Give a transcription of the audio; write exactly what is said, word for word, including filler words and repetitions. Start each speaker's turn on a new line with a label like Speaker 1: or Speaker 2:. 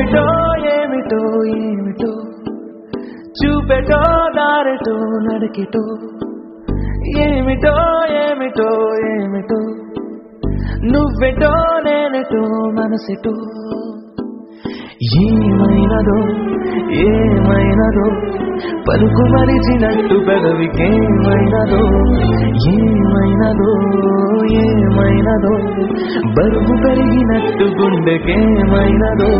Speaker 1: ఏమిటో ఏమిటో ఏమిటో చూపెటో దారెటో నడకెటో ఏమిటో ఏమిటో ఏమిటో నువ్వెటో నేనెటో మనసెటో ఏమైనదో ఏమైనదో పలుకు మరిచినట్టు పెదవికేమైనదో ఏమైనదో ఏమైనదో బరువు పెరిగినట్టు గుండెకేమైనదో